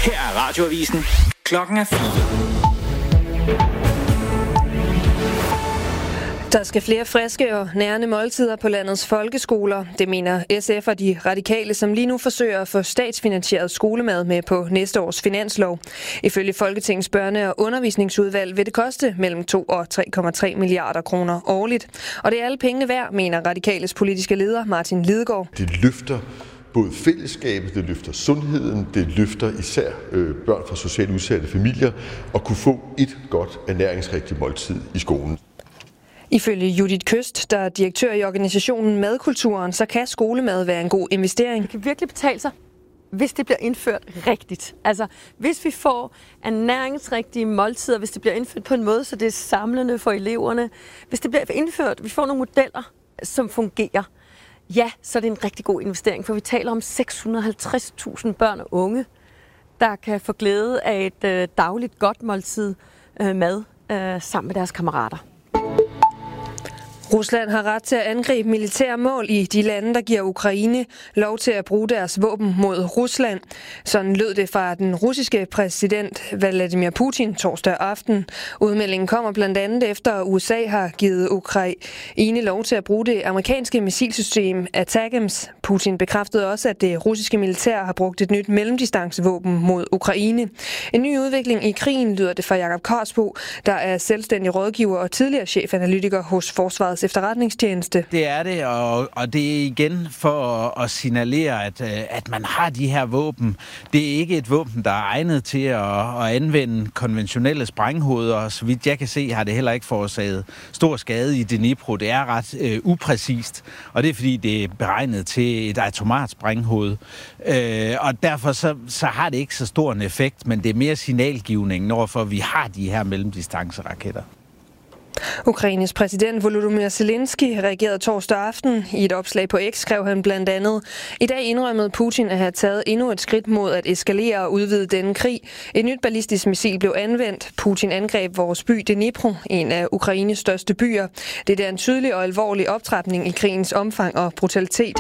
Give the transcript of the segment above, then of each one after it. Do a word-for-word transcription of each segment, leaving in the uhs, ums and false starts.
Her er Radioavisen. Klokken er fire. Der skal flere friske og nærende måltider på landets folkeskoler. Det mener S F og de radikale, som lige nu forsøger at få statsfinansieret skolemad med på næste års finanslov. Ifølge Folketingets børne- og undervisningsudvalg vil det koste mellem to og tre komma tre milliarder kroner årligt. Og det er alle pengene værd, mener radikales politiske leder Martin Lidegaard. Det løfter både fællesskabet, det løfter sundheden, det løfter især øh, børn fra socialt udsatte familier at kunne få et godt ernæringsrigtigt måltid i skolen. Ifølge Judith Køst, der er direktør i organisationen Madkulturen, så kan skolemad være en god investering. Det kan virkelig betale sig, hvis det bliver indført rigtigt. Altså, hvis vi får ernæringsrigtige måltider, hvis det bliver indført på en måde, så det er samlende for eleverne. Hvis det bliver indført, vi får nogle modeller, som fungerer, ja, så er det en rigtig god investering, for vi taler om seks hundrede og halvtreds tusind børn og unge, der kan få glæde af et øh, dagligt godt måltid øh, mad øh, sammen med deres kammerater. Rusland har ret til at angribe militære mål i de lande, der giver Ukraine lov til at bruge deres våben mod Rusland. Sådan lød det fra den russiske præsident Vladimir Putin torsdag aften. Udmeldingen kommer blandt andet efter, at U S A har givet Ukraine lov til at bruge det amerikanske missilsystem ATACMS. Putin bekræftede også, at det russiske militær har brugt et nyt mellemdistancevåben mod Ukraine. En ny udvikling i krigen, lyder det fra Jakob Korsbo, der er selvstændig rådgiver og tidligere chefanalytiker hos Forsvaret efterretningstjeneste. Det er det, og, og det er igen for at, at signalere, at, at man har de her våben. Det er ikke et våben, der er egnet til at, at anvende konventionelle sprænghoveder, og så vidt jeg kan se, har det heller ikke forårsaget stor skade i Dnipro. Det er ret øh, upræcist, og det er fordi, det er beregnet til et atomarsprænghoved. Øh, og derfor så, så har det ikke så stor en effekt, men det er mere signalgivning, hvorfor vi har de her mellemdistanceraketter. Ukraines præsident Volodymyr Zelensky reagerede torsdag aften. I et opslag på X skrev han blandt andet: I dag indrømmede Putin at have taget endnu et skridt mod at eskalere og udvide denne krig. Et nyt ballistisk missil blev anvendt. Putin angreb vores by Dnipro, en af Ukraines største byer. Det er en tydelig og alvorlig optrapning i krigens omfang og brutalitet.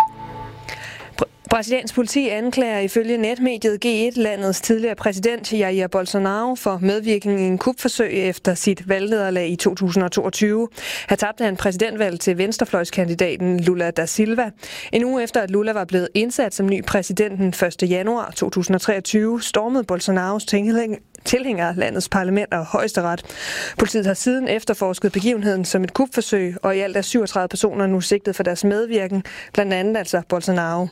Brasiliansk politi anklager ifølge netmediet G et landets tidligere præsident Jair Bolsonaro for medvirkning i en kupforsøg efter sit valgnederlag i to tusind og toogtyve. Her tabte han præsidentvalg til venstrefløjskandidaten Lula da Silva. En uge efter at Lula var blevet indsat som ny præsident den første januar to tusind og treogtyve, stormede Bolsonaros tilhængere landets parlament og højesteret. Politiet har siden efterforsket begivenheden som et kupforsøg, og i alt er syvogtredive personer nu sigtet for deres medvirken, blandt andet altså Bolsonaro.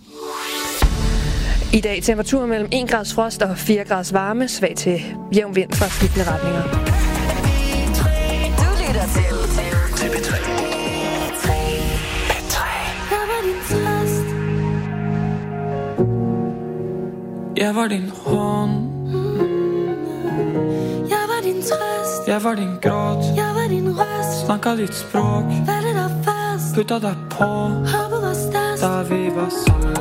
I dag temperatur mellem en grads frost og fire grads varme, svag til jævn vind fra skiftende retninger. Du lytter til T V tre. Jeg var din hånd. Jeg var din trøst. Jeg var din gråt. Jeg var din røst. Snakket dit språk. Faldet dig fast. Puttet dig på. Håbet var størst. Da vi var sammen.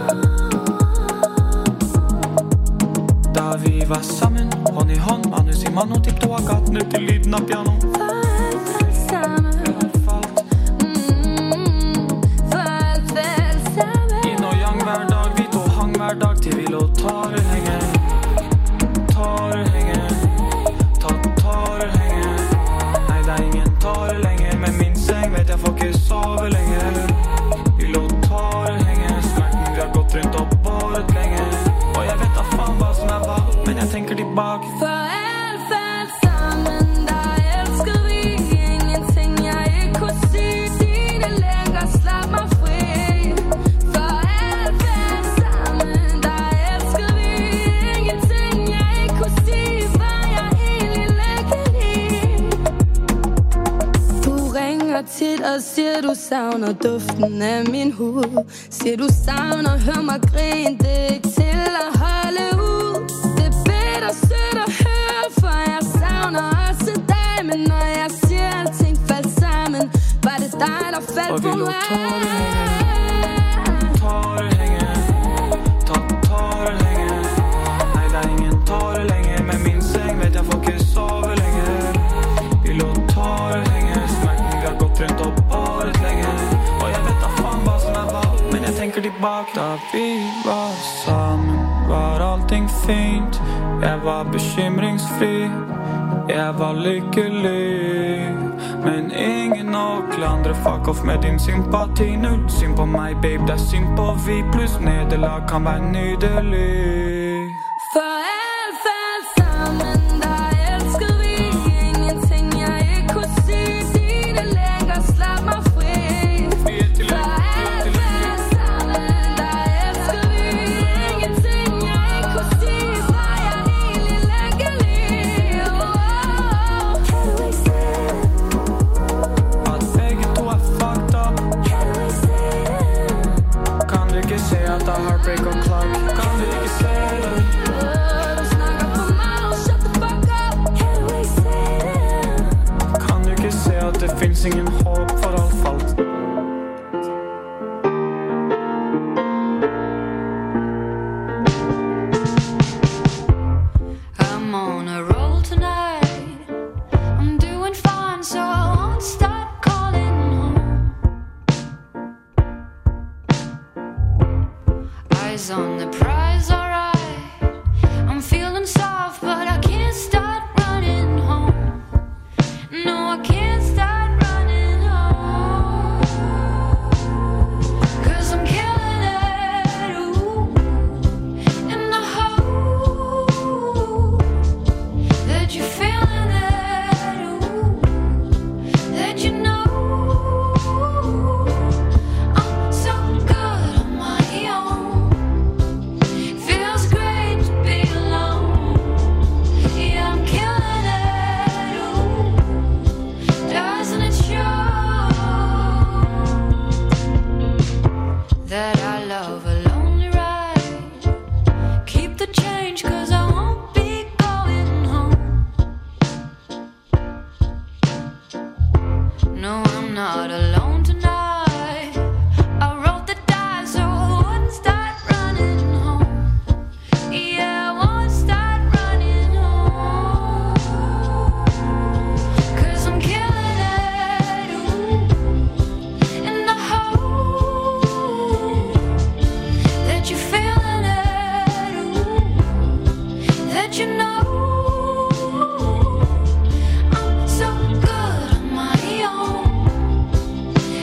Da vi var sammen. Hånd i hånd. Manus i mano. Tiptoa gaten ut til lyden av piano. For alt falt sammen. Falt. Mm, for alt falt sammen. Yin og yang hver dag. Vi to hang hver dag til vi lå tårer henge. Tårer henge. Ta tårer henge. Nei, det er ingen tårer lenger. Men min seng vet jeg får ikke sove lenger. Vi lå tårer henge. Smerten vi har gått rundt og båret lenge. Og jeg vet da faen hva som er hva, men jeg tenker tilbake. For alt falt sammen. Da elskede vi ingenting jeg ikke kunne sige. Dine længer slap mig fri. For alt falt sammen. Da elskede vi ingenting jeg ikke kunne sige. Var jeg egentlig lykkelig. Du ringer tit og siger du savner duften af min hud. Siger du savner, hør mig grine. Det er ikke til at holde ud. Det er bitter sødt at høre, for jeg savner også dig. Men når jeg siger alting faldt sammen, var det dig der faldt på mig. Tårer hænge. Ta tårer hænge. Nej, der er ingen tårer længe. Men min seng vet jeg får ikke sove længe. Vi lå tårer hænge. Smerten vi har gått rundt og båret længe. Og jeg vet da faen hva som er hva, men jeg tenker tilbake. Da vi var sammen, var allting fint. Jeg var bekymringsfri, jeg var lykkelig. Men ingen å klandre, fuck off med din sympati. Null synd på meg, babe, det er synd på vi. Pluss nederlag kan være nydelig. For alt faldt sammen, der elskede vi. Ingenting jeg ikke kunne sige. Dine længer slap mig fri. For alt faldt sammen, der elskede vi. Ingenting jeg ikke kunne sige. Var jeg egentlig lækkelig. At begge to er fucked up. Kan du ikke se at der er heartbreak og clock? Kan du ikke se det? Du snakker for meget, shut the fuck up. Kan du ikke se at det finnes ingen håp for alt falt? I'm on a roll tonight. I'm doing fine, so I won't start calling home. Eyes on the prize, alright. I'm feeling soft, but I can't start running home. No, I can't start running home. 'Cause I'm killing it, ooh, in the hole. That you're feeling it, ooh, that you know I'm so good on my own. Feels great to be alone. Yeah, I'm killing it, ooh, doesn't it show that I love a lonely ride? Keep the change 'cause I won't be going home. No, I'm not alone tonight. I rolled the dice so I wouldn't start running home. Yeah, I won't start running home. 'Cause I'm killing it, ooh, in the hole. That you're feeling it, ooh, that you know I'm so good on my own.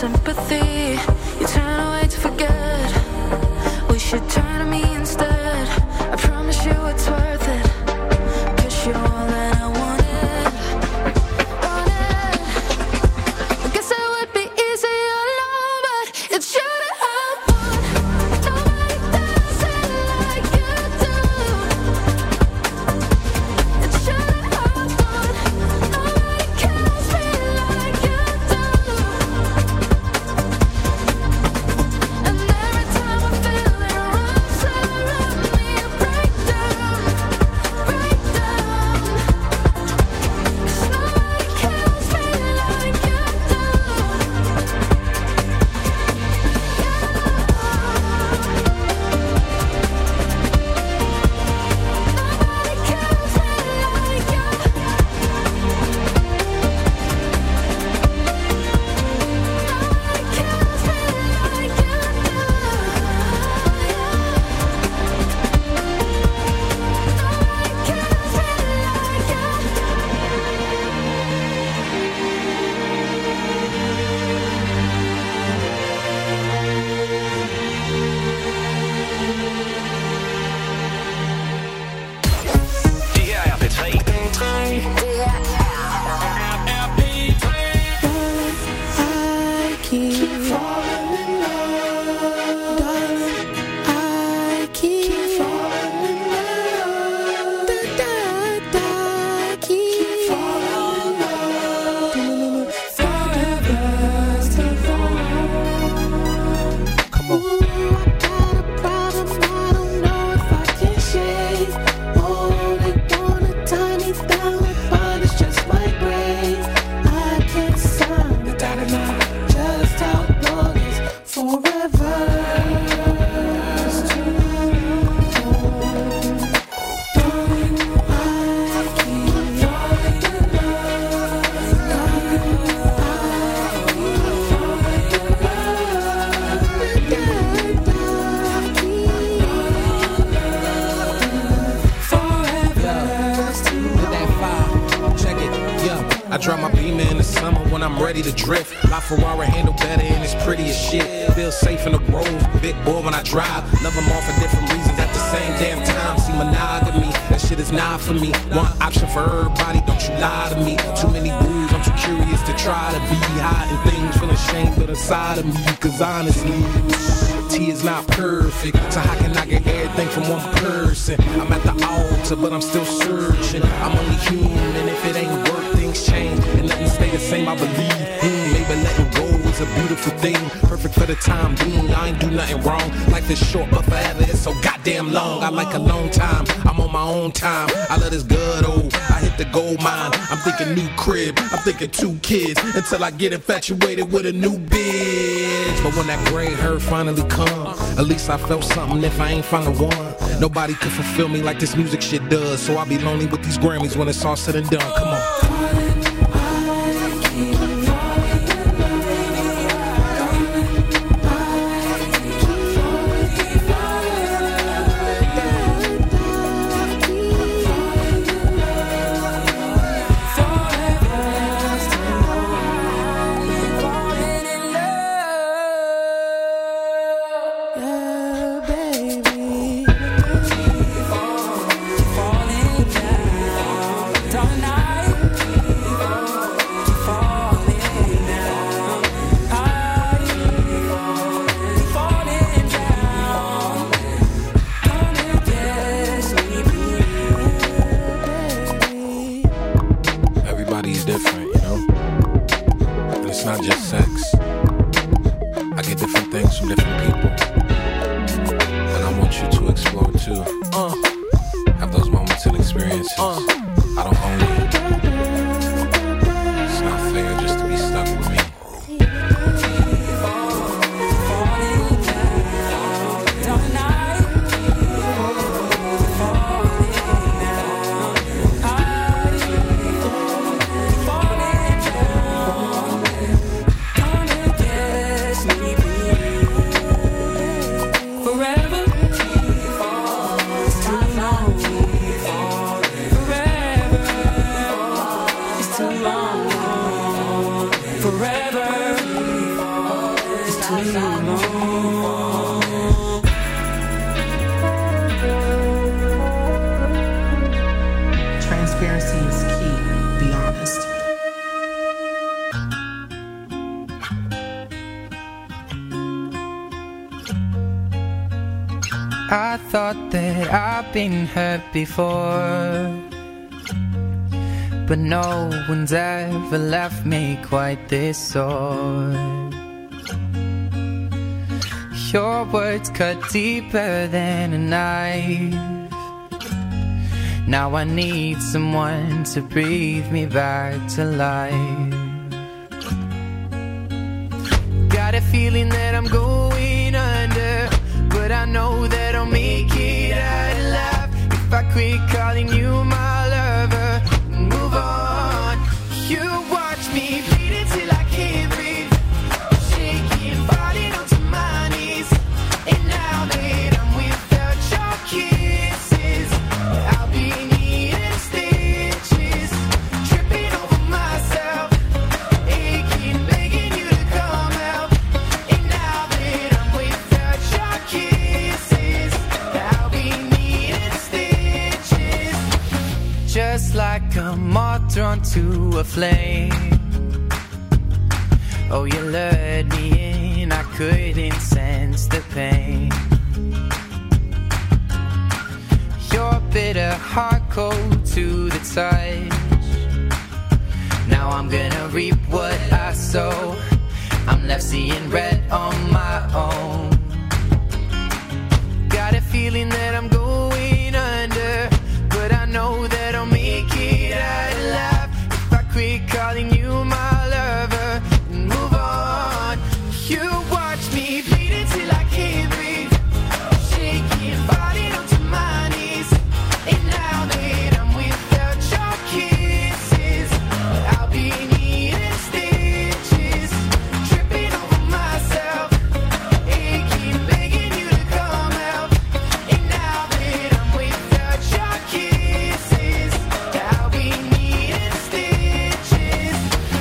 sympathy. You turn away to forget. We should turn to me instead. I promise you it's worth it. 'Cause you're all that I wanted. Wanted. I guess it would be easy alone, but it's you that I want. Nobody does it like you do. It's you that I want. Nobody kills me like you do. And every time I feel it runs around me, I break down, break down. 'Cause nobody kills me like you do. Nobody kills me like you. Nobody kills me like you do. Nobody kills me like you. Det her er P tre. I keep falling in love, darling. I keep falling in love, da da da. Keep falling in love, forever still falling. Come on. Ooh, I got a problem I don't know if I can shake. Oh, they wanna tie me down, but it's just my brain. I can't sign the dotted line. Just how long is forever? It's too long. Darling, I keep falling in love. Darling, I keep falling in love. Da, da, da, keep forever. It's too With that fire, check it, yeah. I drop my Beamer in the summer when I'm ready to drift. La Ferrari handle better and it's pretty as shit. Feel safe in the road, big boy when I drive. Love them all for different reasons at the same damn time. See monogamy, that shit is not for me. One option for everybody, don't you lie to me. Too many rules, I'm too curious to try to be hiding things, feeling shame but inside of me. Cause honestly, T is not perfect, so how can I get everything from one person? I'm at the altar, but I'm still searching. I'm only human, if it ain't work, things change, and nothing stay the same, I believe. Mm, maybe letting go is a beautiful thing, perfect for the time being, I ain't do nothing wrong. Life is short, but forever it's so goddamn long. I like a long time, I'm on my own time. I let this good old, I hit the gold mine. I'm thinking new crib, I'm thinking two kids, until I get infatuated with a new bitch. But when that gray hair finally come, at least I felt something if I ain't found the one. Nobody can fulfill me like this music shit does, so I'll be lonely with these Grammys when it's all said and done. Come on. Everybody's different, you know? And it's not just sex. I get different things from different people. And I want you to explore too. Uh, Have those moments and experiences. Uh, I don't own you. It's not fair just to be stuck with me. Forever Transparency is key, be honest. I thought that I've been hurt before, but no one's ever left me quite this sore. Your words cut deeper than a knife. Now I need someone to breathe me back to life. Got a feeling that I'm going under, but I know that I'll make it out alive if I quit calling you my lover and move on. You watch me bleed until I can't breathe, shaking, falling onto my knees. And now that I'm without your kisses, I'll be needing stitches, tripping over myself, aching, begging you to come out. And now that I'm without your kisses, I'll be needing stitches, just like a moth drawn to a flame. Oh, you lured me in, I couldn't sense the pain. Your bitter heart cold to the touch. Now I'm gonna reap what I sow. I'm left seeing red on my own. Got a feeling that I'm going under, but I know that I'll make it out alive if I quit calling you my lover and move on. You watch me bleed until I can't breathe, shaking, falling onto my knees. And now that I'm without your kisses, I'll be needing stitches, tripping over myself, aching, begging you to come out. And now that I'm without your kisses, I'll be needing stitches.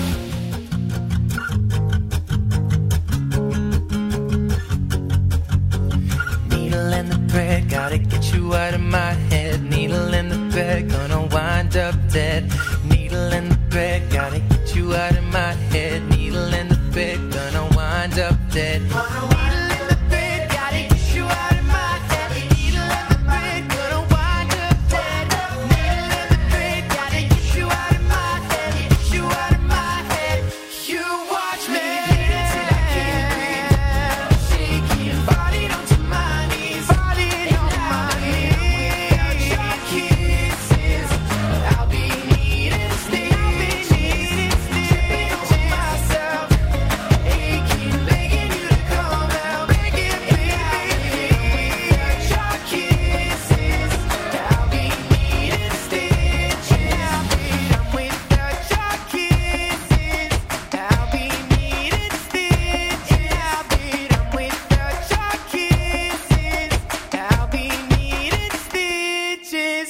Needle in the thread, gotta get you out of my head. Needle in the thread, gonna wind up dead. Needle in the thread, gotta get you out of my head. Needle in the thread, gonna wind up dead. Needle in the thread, gotta get you out of my head. Needle in the thread, gonna wind up dead. Needle in the thread, gotta get you out of my head. Get you out of my head. You watch me till I can't breathe, shaking, falling onto my knees. Falling on my knees. Your kisses, I'll be needing stitches, tripping over myself, aching, begging you to come out. Begging, begging, your kisses, I'll be needing stitches. I'm without your kisses, I'll be needing stitches. I'm without your kisses, I'll be needing stitches.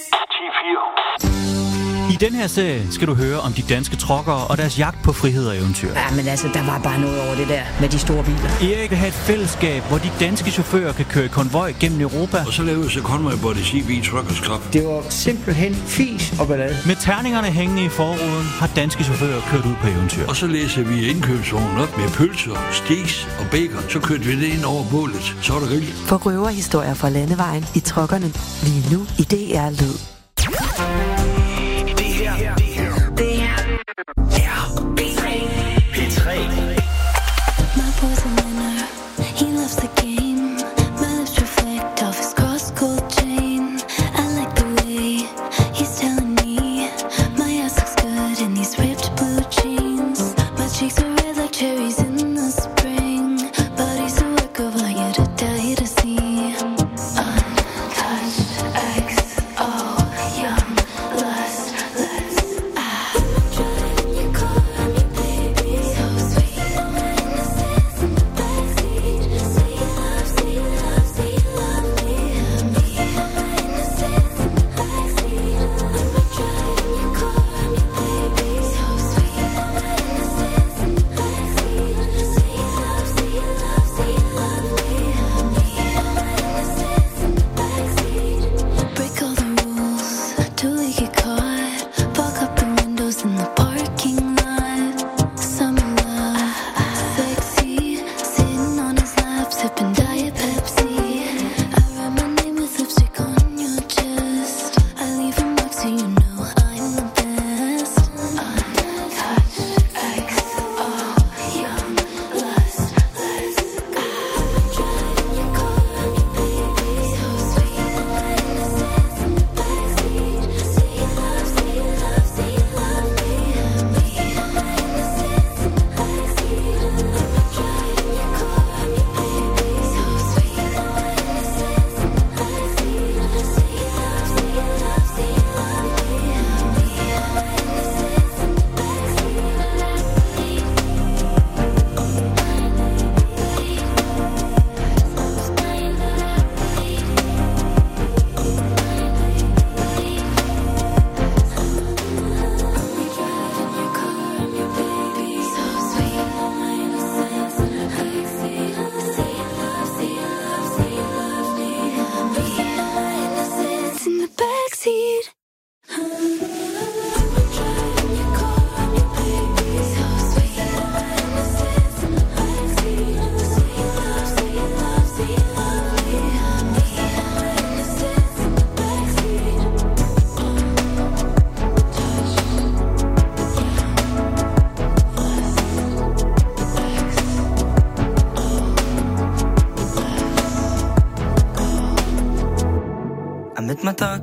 I den her serie skal du høre om de danske truckere og deres jagt på frihed og eventyr. Ja, men altså, der var bare noget over det der med de store biler. Erik vil have et fællesskab, hvor de danske chauffører kan køre i konvoj gennem Europa. Og så lavede så Conway Body C V Truckers Club. Det var simpelthen fis og ballade. Med terningerne hængende i forruden har danske chauffører kørt ud på eventyr. Og så læser vi indkøbsvognen op med pølser, steaks og bacon. Så kørte vi det ind over bålet. Så var der grill. For røverhistorier fra landevejen i truckerne. Lige nu i D R Lyd. Det her, det her, det her er P tre. P tre. My boy's a winner, he loves the game. My lips reflect off his cross-gold chain. I like the way he's telling me my ass looks good in these ripped blue jeans. My cheeks are red like cherries in the spring. Body's a work of art, you to die to see. Untouched X O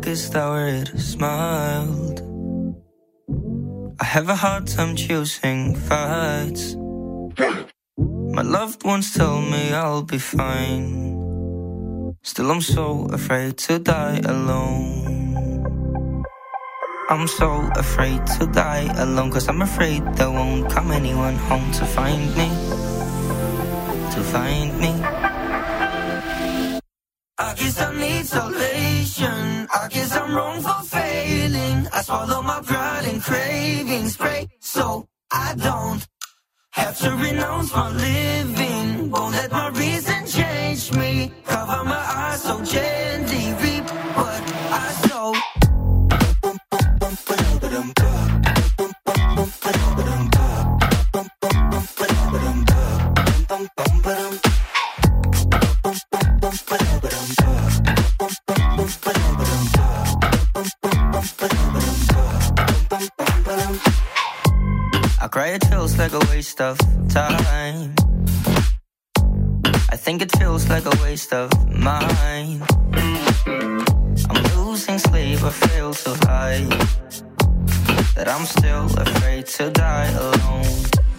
kissed, I would have smiled. I have a hard time choosing fights. My loved ones tell me I'll be fine. Still I'm so afraid to die alone. I'm so afraid to die alone, 'cause I'm afraid there won't come anyone home to find me. To find me. I guess I need salvation. I guess I'm wrong for failing. I swallow my pride and cravings, pray so I don't have to renounce my living. Won't let my reason change me. Cover my eyes so gently, reap what I sow. I cry, it feels like a waste of time. I think it feels like a waste of mine. I'm losing sleep, I feel so high that I'm still afraid to die alone.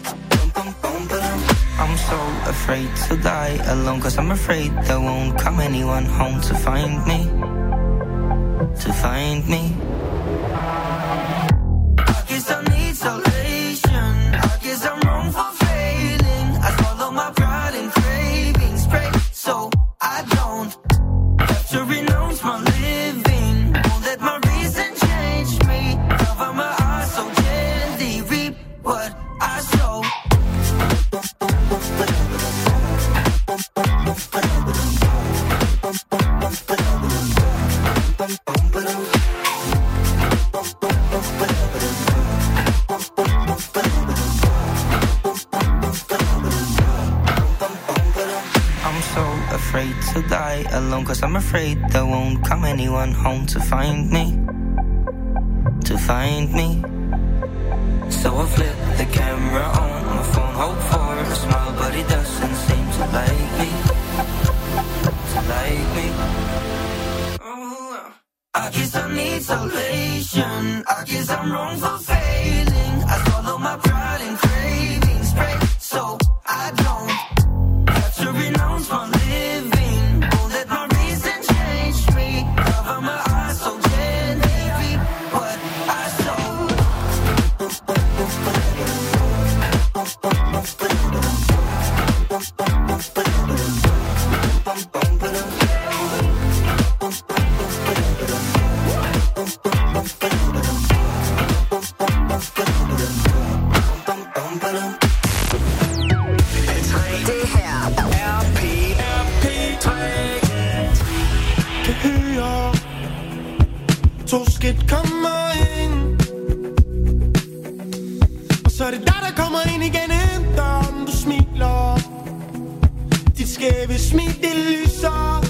I'm so afraid to die alone, 'cause I'm afraid there won't come anyone home to find me. To find me. I guess I need salvation. I guess I'm wrong for failing. I swallow my pride and cravings, pray so I don't have to renounce my living. Won't let my reason change me. Cover my eyes so gently, reap what I sow. Afraid to die alone, 'cause I'm afraid there won't come anyone home to find me. To find me. So I flip the camera on my phone, hope for a smile, but he doesn't seem to like me. To like me. I guess I need salvation. I guess I'm wrong for failing. I swallow my pride and cravings, pray so I don't have to renounce my living. Won't let my reason change me. Cover my eyes so gently, reap what I sow. Det her er P tre. Kan høre to skridt kommer ind, og så er det dig, der kommer ind igennem døren. Du smiler, dit skæve smil, det lyser.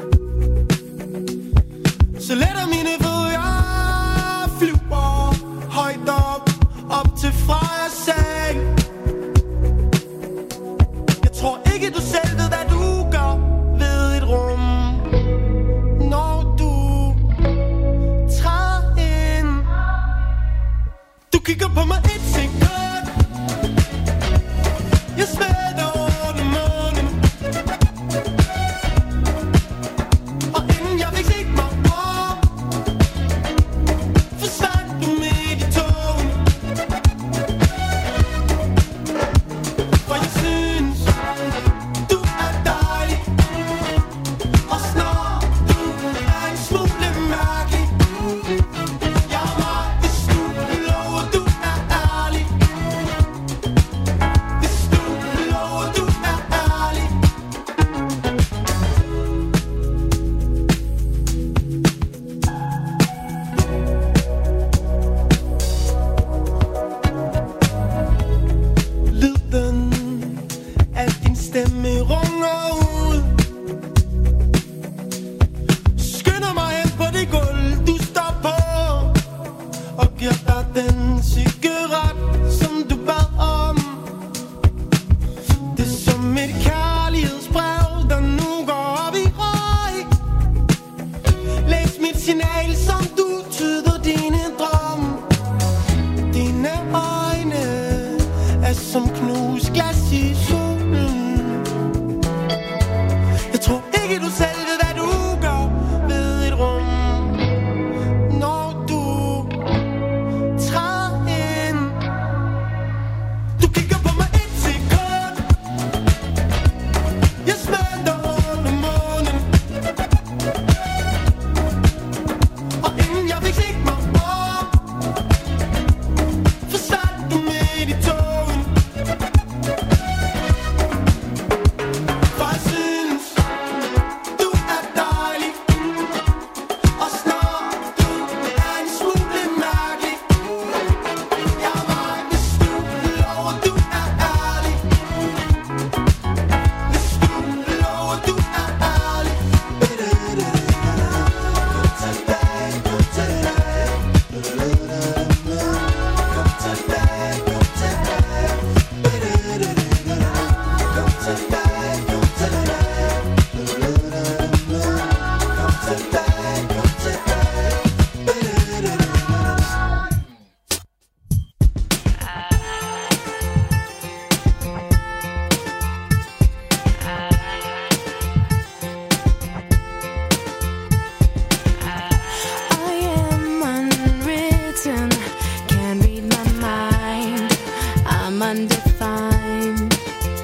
Så letter mine fødder, flyver højt op, op til Frejas seng. Jeg tror ikke du selv ved, hvad du gør ved et rum, når du træder ind. Du kigger på mig et sekund, jeg svætter under munden, og inden jeg fik set mig om, som knust glas i solen. Jeg tror ikke du selv ved hvad du gør ved et rum, når du træder ind. Du kigger på mig et sekund, jeg smelter under månen. Og inden jeg fik set mig om, forsvandt du midt i togen. For jeg synes, du er dejlig, og snart du er en smule mærkelig. Jeg var, hvis du lover, du er ærlig. Hvis du lover, du er ærlig. Kom tilbage, kom tilbage. Kom tilbage, kom tilbage. Kom tilbage, kom tilbage. Kom tilbage, kom I am unwritten, can't read my mind. I'm undefined.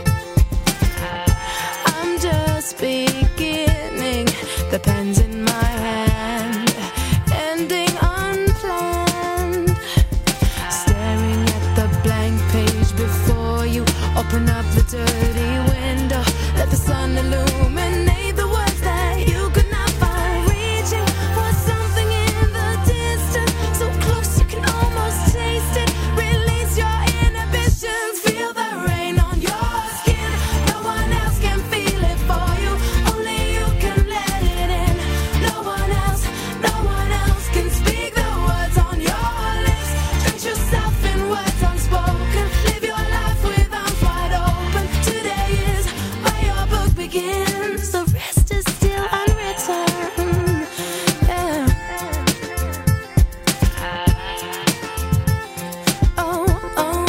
I'm just beginning. The pen's in my hand, ending unplanned. Staring at the blank page before you. Open up the dirty window. Let the sun illuminate the words that you could not find. Reaching for something in the distance, so close you can almost taste it. Release your inhibitions. Feel the rain on your skin. No one else can feel it for you. Only you can let it in. No one else, no one else can speak the words on your lips. Drench yourself in words unspoken. Live your life with arms wide open. Today is where your book begins. The rest is still unwritten. Yeah. Oh, oh.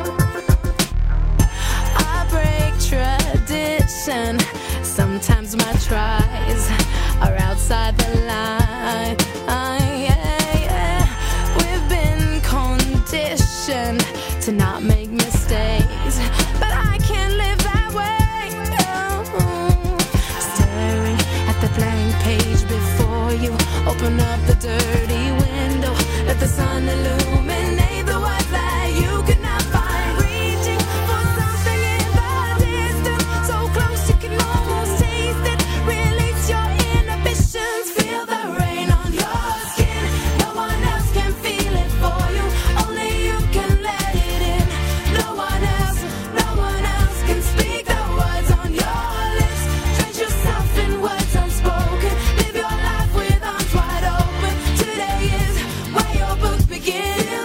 I break tradition. Sometimes my tries are outside the line. Yeah, yeah. We've been conditioned to not make mistakes, but I can't live that way. No. Staring at the blank page before you. Open up the dirty window. Let the sun illuminate the words that you could not find. Reaching for something in the distance, so close you can almost taste it. Release your inhibitions. Feel the rain on your skin. No one else can feel it for you. Only you can let it in. No one else, no one else can speak the words on your lips. Drench yourself in words unspoken. Live your life with arms wide open. Today is where your book begins.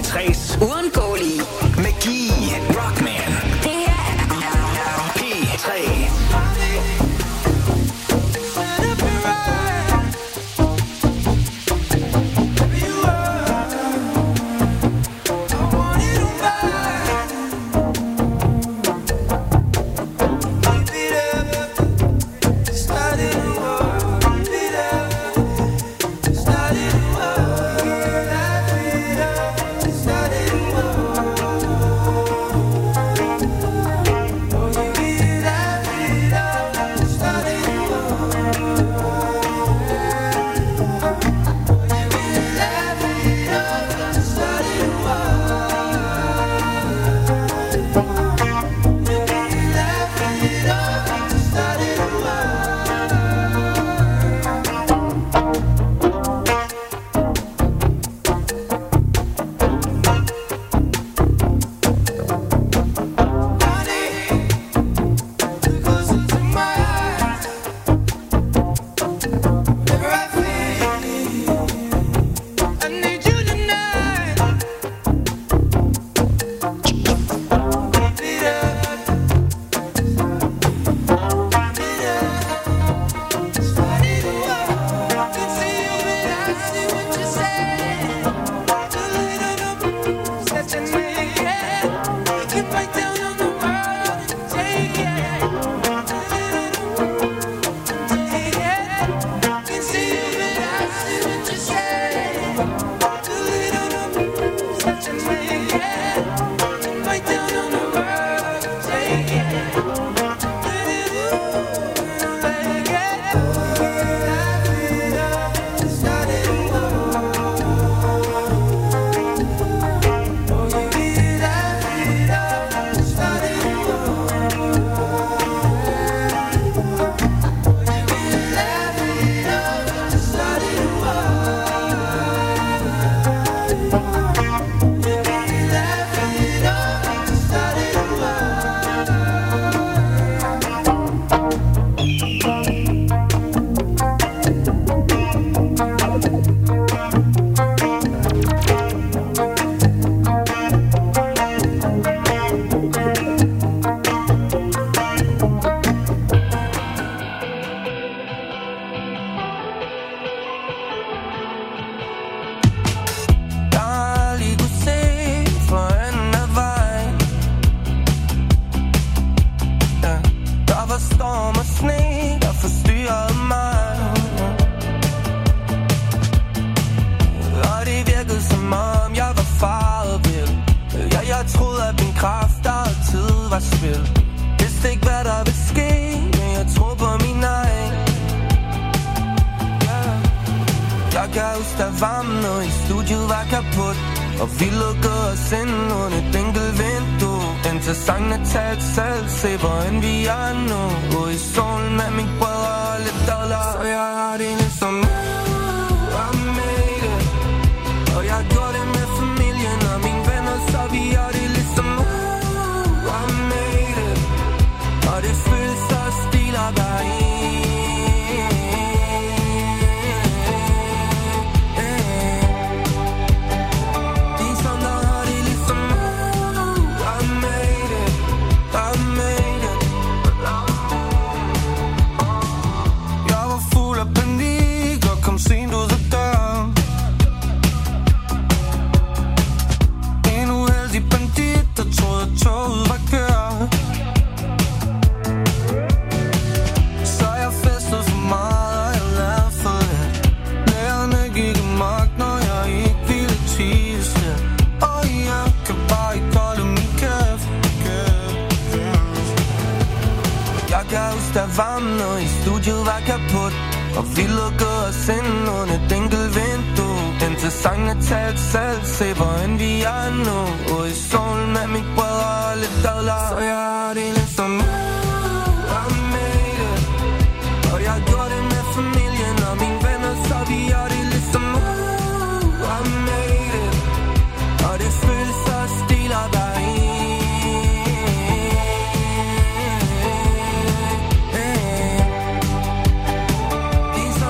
tres Uundgåelige magi. Rockman. Det her er P tre.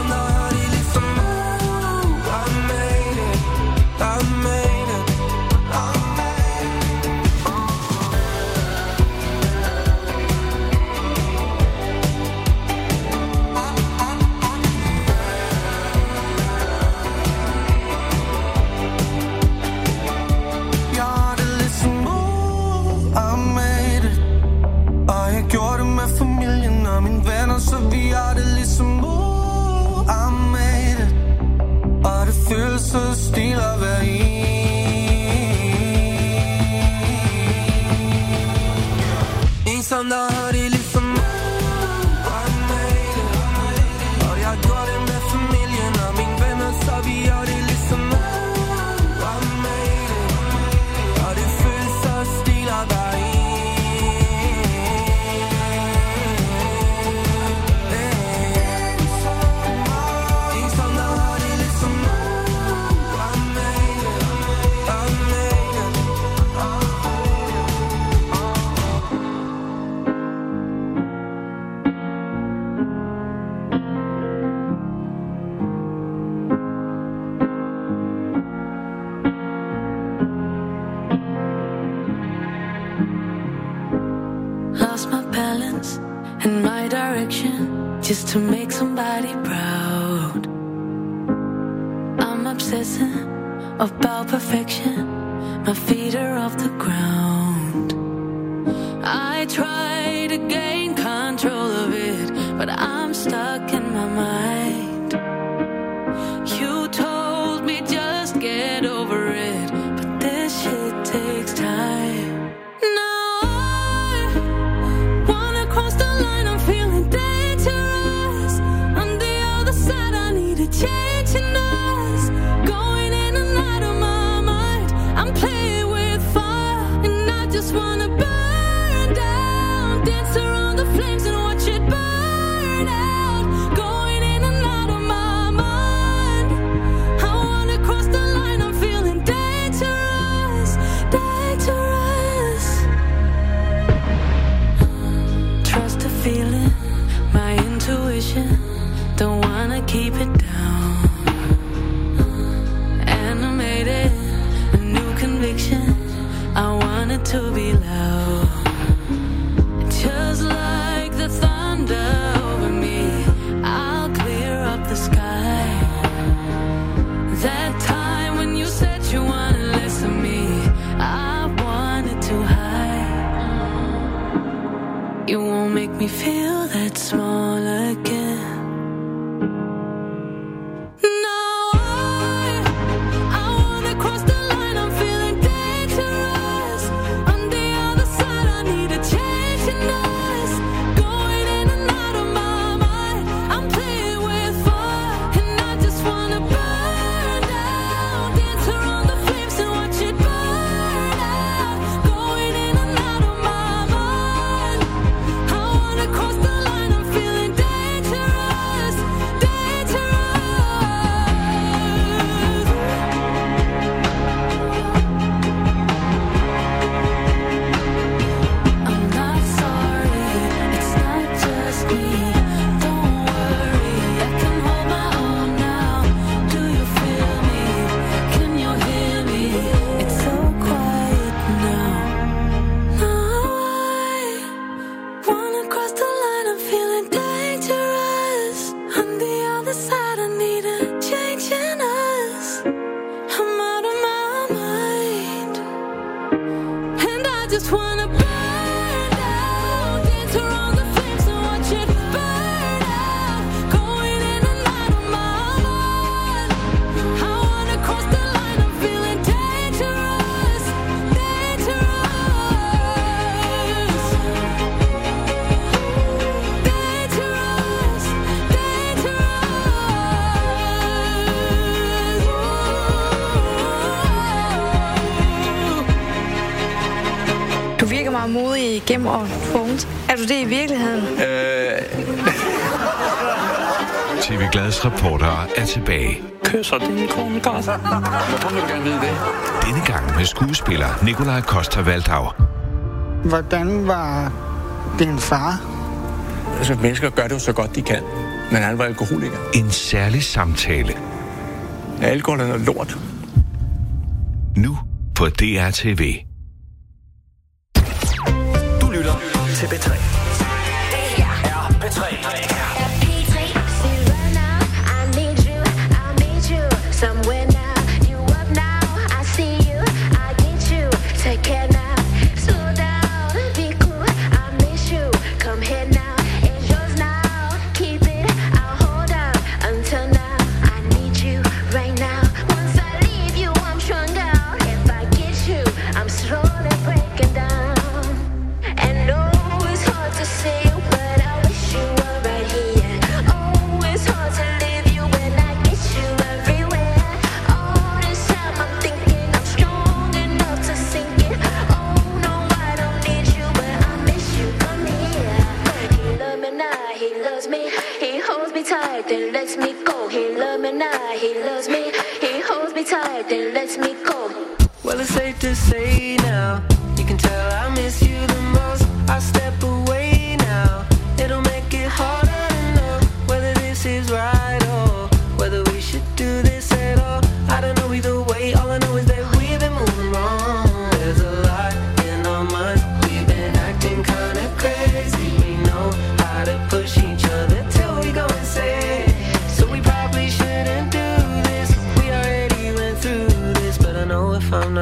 I made it. direction just to make somebody proud. I'm obsessing about perfection. My feet are off the ground. I try to gain control of it, but I'm stuck in my mind. You told me just get over it, but this shit takes time. Now I wanna cross the line, I'm feeling dangerous. On the other side, I need a change in us. Going in and out of my mind, I'm playing with fire, and I just wanna burn down, dance around the flames and watch it burn out. Going in and out of my mind, I wanna cross the line, I'm feeling dangerous, dangerous. Trust the feeling, my intuition, don't wanna keep it down. Animated, a new conviction, I want it to be loud. Just like the thunder over me, I'll clear up the sky. That time when you said you wanted less of me, I wanted too high. You won't make me feel that small again. No, I, I wanna cross the line, I'm feeling dangerous. On the other side, I need a change in us. Going in and out of my mind, I'm playing with fire, and I just wanna burn down, dance around the flames and watch it burn out. Going in and out of my mind, I wanna cross the line, I'm feeling dangerous, dangerous. I'm not sorry, it's not just me. Don't worry, I can hold my own now. Do you feel me? Can you hear me? It's so quiet now. Now I wanna cross the line, I'm feeling dangerous. On the other side, I need a change in us. I'm out of my mind, and I just wanna burn down, dance around the flames and watch it burn out. Going in and out of my mind, I wanna cross the line, I'm feeling dangerous, dangerous, dangerous, dangerous. Du virker meget modig igennem og tvunget. Er du det i virkeligheden? Øh... T V Glads reportere er tilbage. Kysser din kone godt. Hvorfor vil du gerne vide det? Denne gang med skuespiller Nikolaj Coster-Waldau. Hvordan var din far? Altså, mennesker gør det jo så godt, de kan. Men han var alkoholiker. En særlig samtale. Ja, alkohol er noget lort. Nu på D R T V. Du lytter til B tre. Det her er B tre. Somewhere now, you up now, I see you, I get you, take care now, slow down, be cool, I miss you, come here now, it's yours now, keep it, I'll hold on, until now, I need you right now, once I leave you, I'm strung out, if I get you, I'm slowly breaking down, and oh, it's hard to see you, but I wish you were right here, oh, it's hard to leave you when I get you everywhere. Tight, then lets me go. He loves me now, he loves me. He holds me tight, then lets me go. Well, it's safe to say now, you can tell I miss you the most. I step away now, it'll make it harder to know whether this is right or whether we should do this at all. I don't know either way, all I know is that we've been moving wrong. There's a lot in our minds, we've been acting kinda crazy. We know how to push you.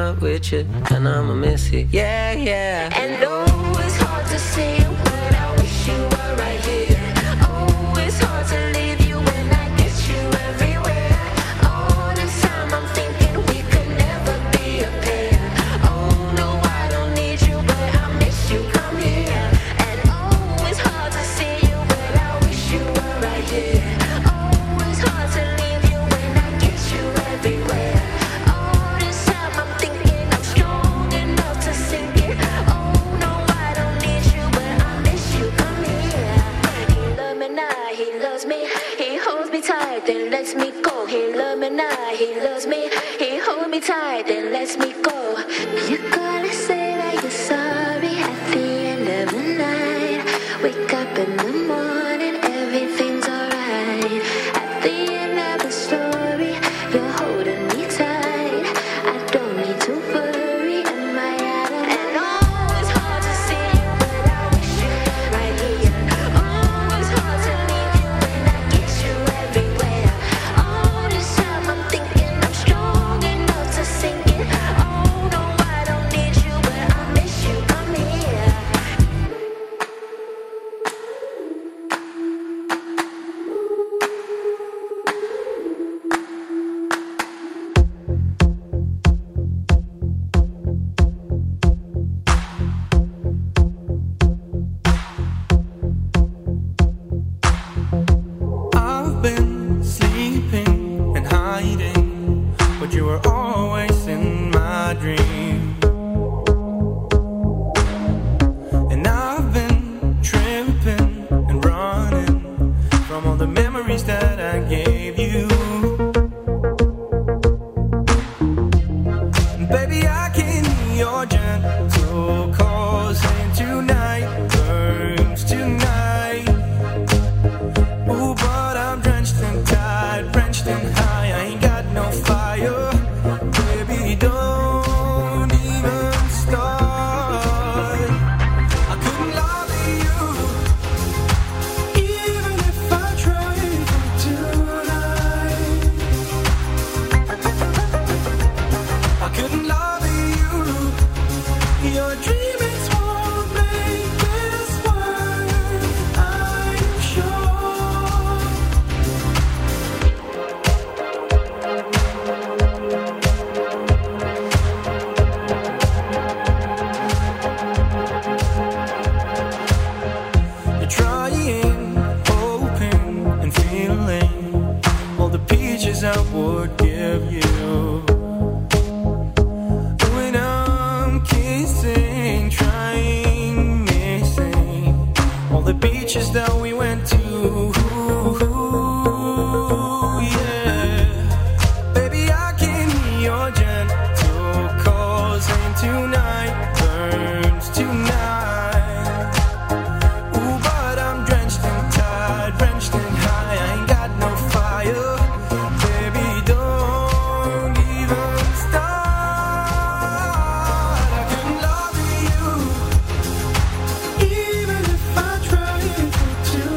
up with you, and I'ma miss it. Yeah, yeah. And oh, it's hard to see you, but I wish you were right here. Oh, it's hard to leave you when I get you everywhere. All the time I'm thinking we could never be a pair. Oh no, I don't need you, but I miss you. Come here. And oh, it's hard to see you, but I wish you were right here. Oh, it's hard to leave you when I get you everywhere. All this time I'm thinking I'm strong enough to sink it. Oh no, I don't need you, but I miss you. Come here. He loves me now, he loves me. He holds me tight, then lets me go. He loves me now, he loves me. He holds me tight, then lets me go. You gotta say that you're sorry at the end of the night. Wake up in the morning, everything's alright. At the end of the story, you're holding me tight. I don't need to worry, am I out of and oh, it's hard to see you, but I wish you were right here. Oh, it's hard to leave you when I get you everywhere. All this time I'm thinking I'm strong enough to sink it. Oh no, I don't need you, but I miss you. Come here. I've been sleeping and hiding, but you were always in my dream. And I've been tripping and running from all the memories that I gave you. Baby, I can hear your gentle calls saying tonight burns tonight. Ooh, but I'm drenched and tired, drenched and high. I ain't got no fire. Baby, don't even start. I couldn't love you, even if I tried tonight. I couldn't love you. Your dreamings won't make this work, I'm sure. You're trying, hoping, and feeling all the peaches I would give you. When I'm kissing, trying, missing all the beaches that we went to. Yeah, baby, I can hear your gentle calls saying tonight burns tonight. Ooh, but I'm drenched and tired, drenched and high. I ain't got no fire. Baby, don't even start. I couldn't love you, even if I tried to.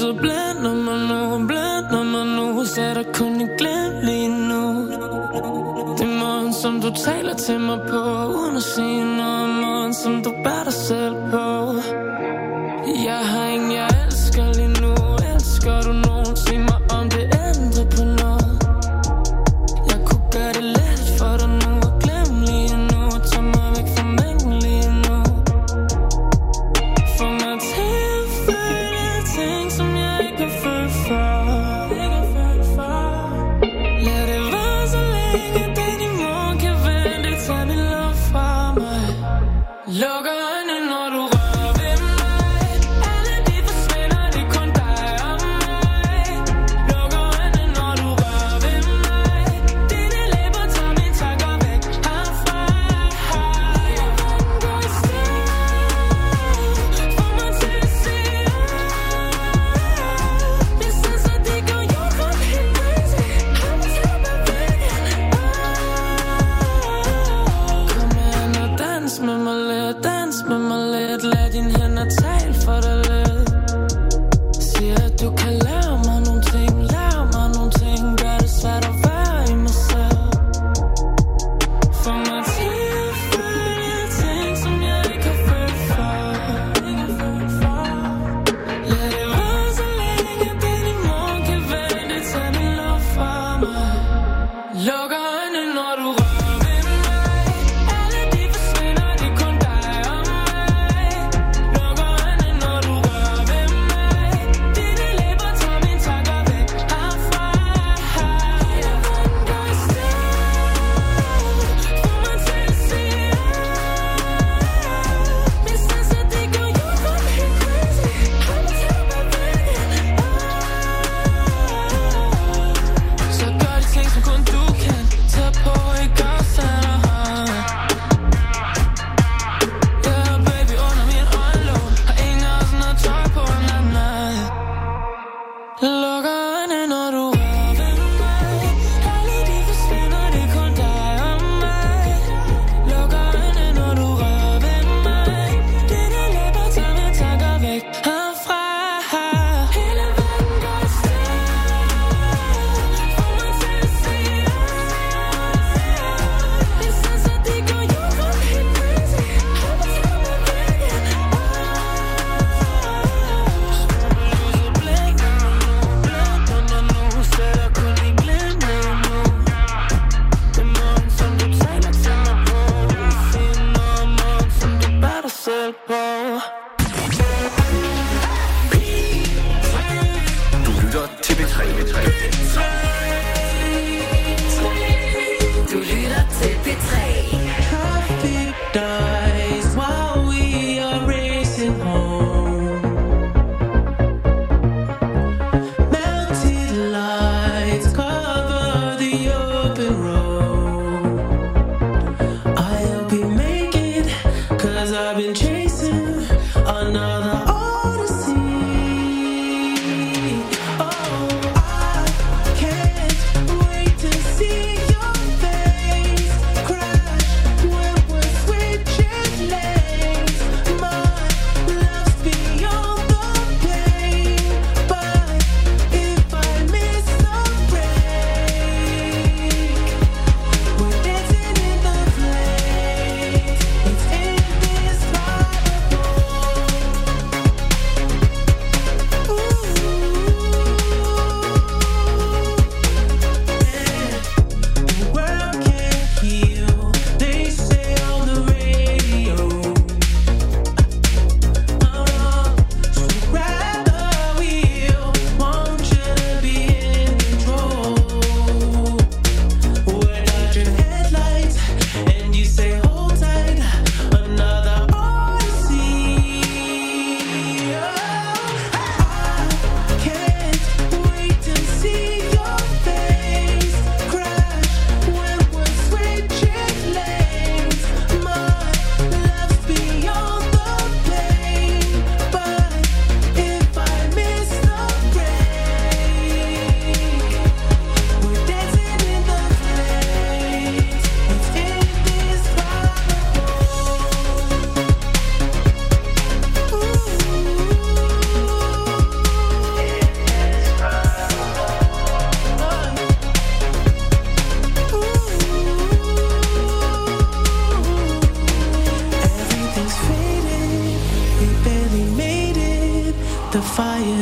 lyset blænder mig nu, blænder mig nu. Så er der kun et glimt lige nu. Det er måden, som du taler til mig på, uden at sige noget. Måden, som du bærer dig selv på. Jeg har ingen, jeg elsker lige nu. Elsker du nogen? Sig mig, om det ændrer på noget. Jeg kunne gøre det let for dig nu og glemme lige nu. Tag mig væk fra mængden lige nu. Få mig til at føle ting, som jeg ikke har følt før. Lad det være så længe, den i morgen kan vente. Tag min luft fra mig. Lukker øjnene, når du rører ved mig. Alle de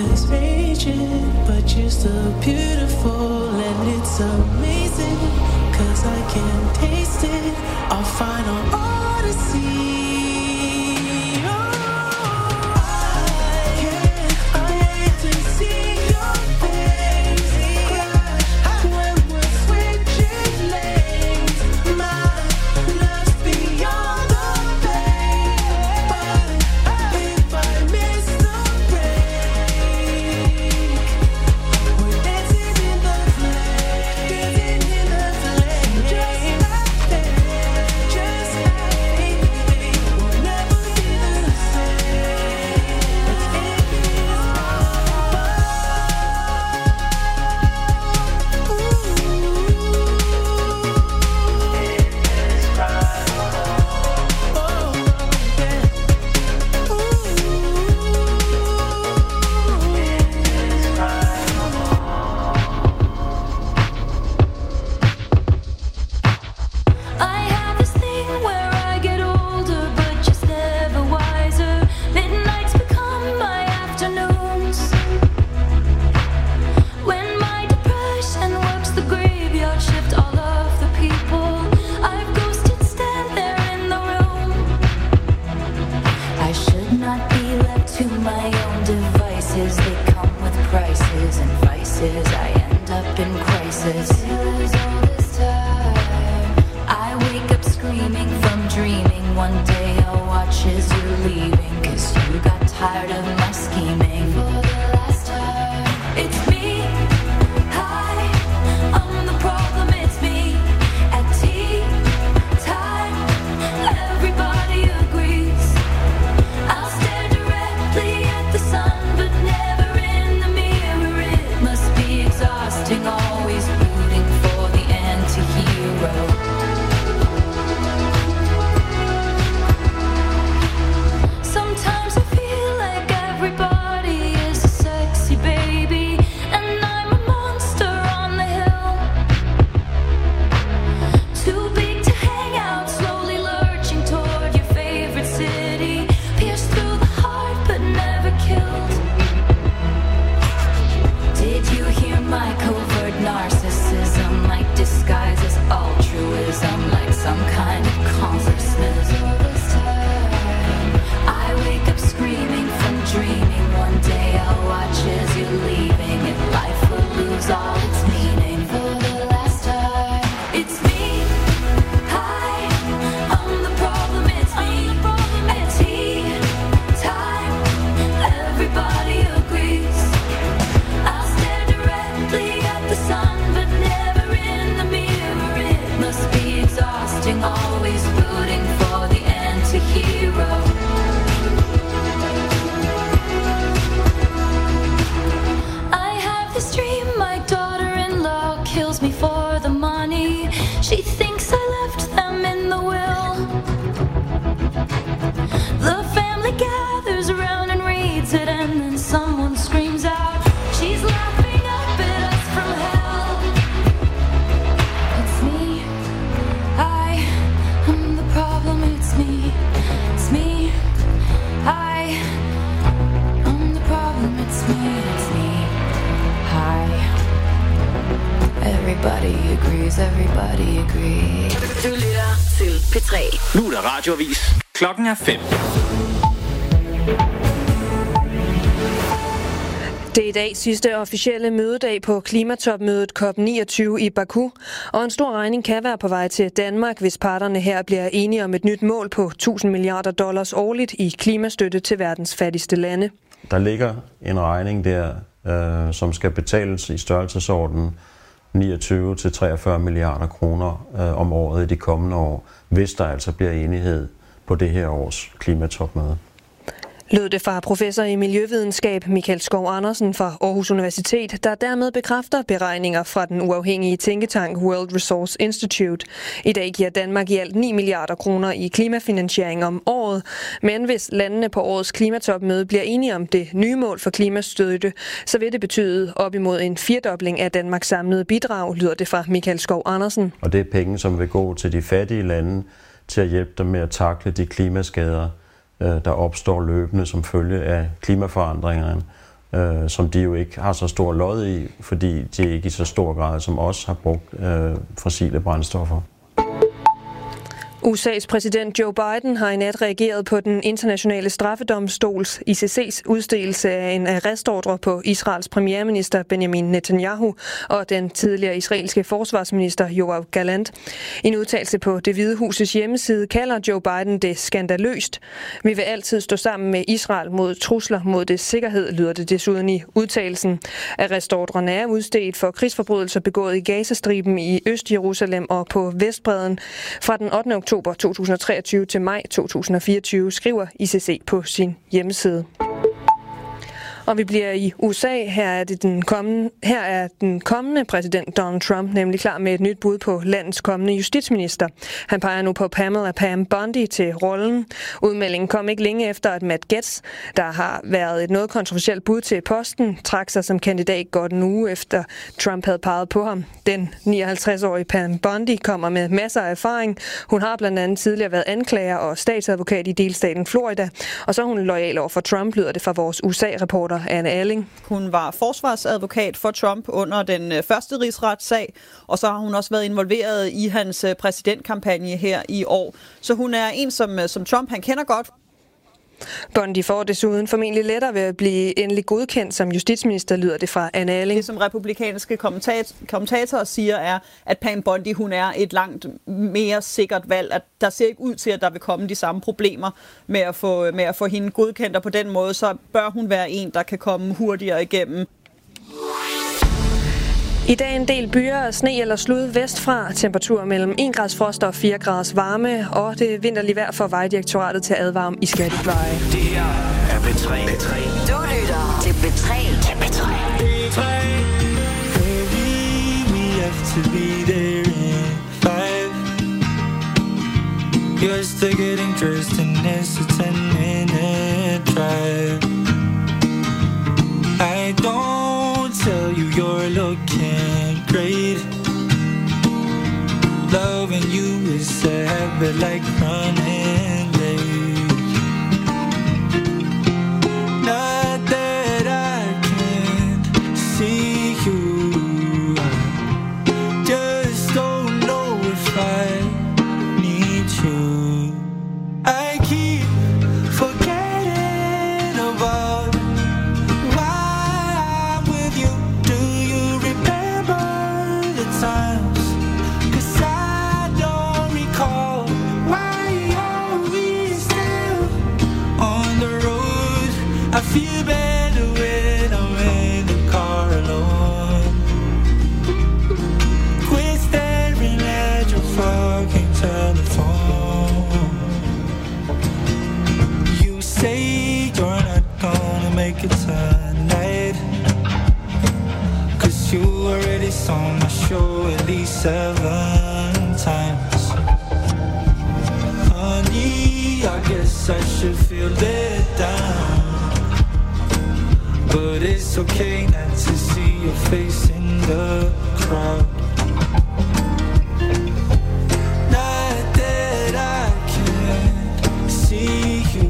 is raging, but you're still beautiful and it's amazing, cause I can taste it, our final odyssey. Du lytter til P tre. Nu er der radioavis. Klokken er fem. Det er i dag sidste officielle mødedag på klimatopmødet COP niogtyve i Baku, og en stor regning kan være på vej til Danmark, hvis parterne her bliver enige om et nyt mål på tusind milliarder dollars årligt i klimastøtte til verdens fattigste lande. Der ligger en regning der, øh, som skal betales i størrelsesordenen niogtyve til treogfyrre milliarder kroner øh, om året i de kommende år, hvis der altså bliver enighed på det her års klimatopmøde. Lød det fra professor i miljøvidenskab Michael Skov Andersen fra Aarhus Universitet, der dermed bekræfter beregninger fra den uafhængige tænketank World Resource Institute. I dag giver Danmark i alt ni milliarder kroner i klimafinansiering om året, men hvis landene på årets klimatopmøde bliver enige om det nye mål for klimastøtte, så vil det betyde op imod en firdobling af Danmarks samlede bidrag, lyder det fra Michael Skov Andersen. Og det er penge, som vil gå til de fattige lande til at hjælpe dem med at takle de klimaskader, der opstår løbende som følge af klimaforandringerne, øh, som de jo ikke har så stor lod i, fordi de ikke i så stor grad som os har brugt øh, fossile brændstoffer. U S A's præsident Joe Biden har i nat reageret på den internationale straffedomstols I C C's udstedelse af en arrestordre på Israels premierminister Benjamin Netanyahu og den tidligere israelske forsvarsminister Yoav Gallant. I en udtalelse på Det Hvide Husets hjemmeside kalder Joe Biden det skandaløst. Vi vil altid stå sammen med Israel mod trusler mod dets sikkerhed, lyder det desuden i udtalelsen. Arrestordrene er udstedt for krigsforbrydelser begået i Gazastriben i Øst-Jerusalem og på Vestbredden fra den ottende oktober to tusind og treogtyve til maj to tusind og fireogtyve, skriver I C C på sin hjemmeside. Og vi bliver i U S A. Her er, det den kommende, her er den kommende præsident Donald Trump nemlig klar med et nyt bud på landets kommende justitsminister. Han peger nu på Pamela Pam Bondi til rollen. Udmeldingen kom ikke længe efter, at Matt Gaetz, der har været et noget kontroversielt bud til posten, trak sig som kandidat godt en uge efter Trump havde peget på ham. Den nioghalvtreds-årige Pam Bondi kommer med masser af erfaring. Hun har blandt andet tidligere været anklager og statsadvokat i delstaten Florida, og så er hun lojal over for Trump, lyder det fra vores U S A-reporter Anne Alling. Hun var forsvarsadvokat for Trump under den første rigsretssag, og så har hun også været involveret i hans præsidentkampagne her i år. Så hun er en, som, som Trump han kender godt. Bondi får desuden formentlig lettere ved at blive endelig godkendt som justitsminister, lyder det fra Anne Alling. Det, som republikanske kommentatorer siger, er, at Pam Bondi hun er et langt mere sikkert valg. At der ser ikke ud til, at der vil komme de samme problemer med at få, med at få hende godkendt, og på den måde så bør hun være en, der kan komme hurtigere igennem. I dag en del byer, sne eller slud vestfra, temperatur mellem en grads frost og fire graders varme, og det vinterlige vejr for Vejdirektoratet til at advare om i Skatteveje. Det her er P tre. P tre. Du lytter til P tre. Til P tre. P tre. Baby, we have to be there in five. You're still getting dressed and it's a ten minute drive. I don't tell you you're looking great. Loving you is a habit like running late. Not that I can see you, I just don't know if I need you. I keep forgetting about I feel better when I'm in the car alone. Quit staring at your fucking telephone. You say you're not gonna make it tonight, 'cause you already saw my show at least seven times. Honey, I guess I should feel let down, but it's okay not to see your face in the crowd. Not that I can see you,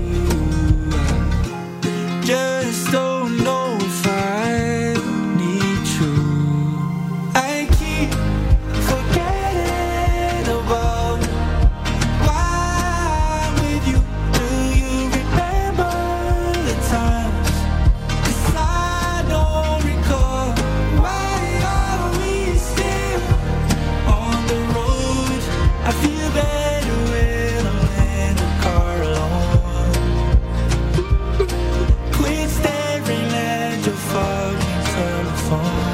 I just don't know if I need you. I keep forgetting about why I'm with you. Do you remember the times? I feel better when I'm in the car alone. Quit staring at your fucking telephone.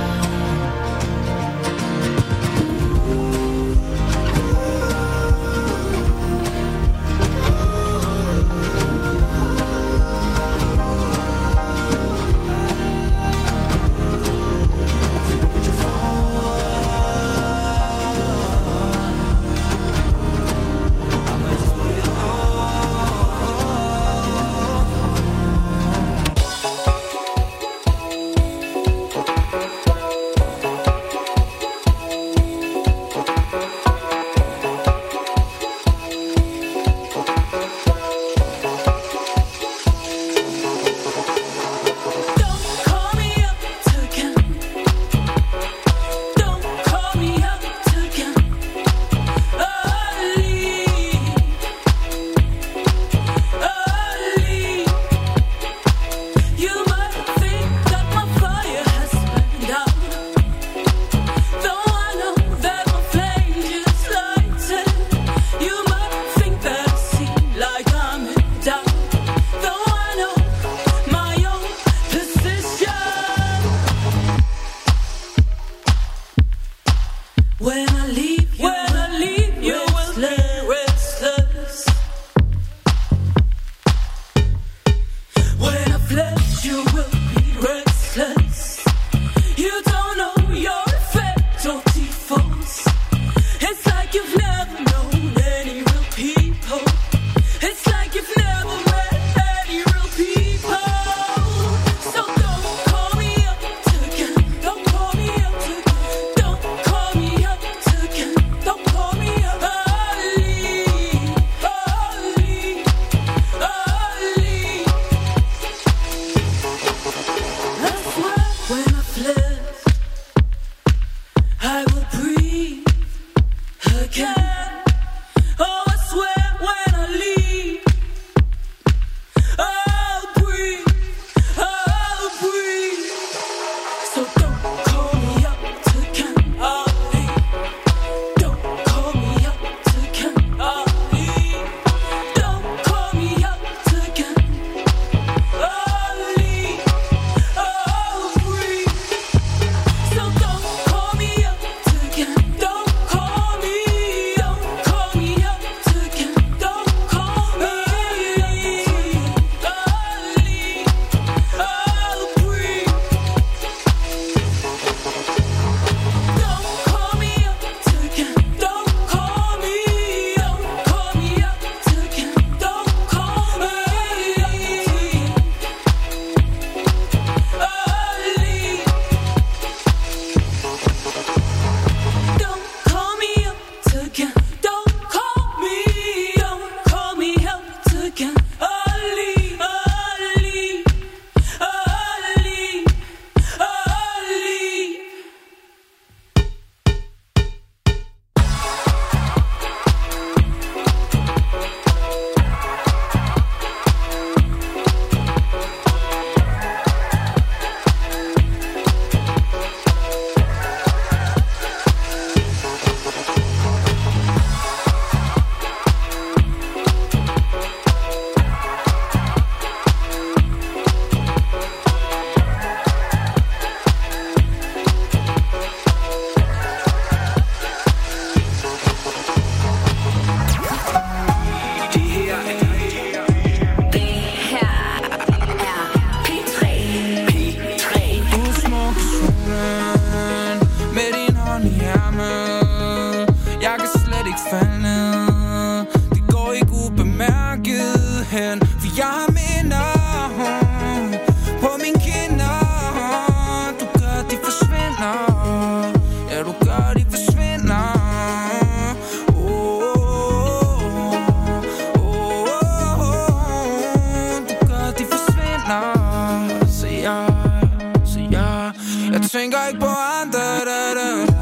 tænker ikke på andre, da, da.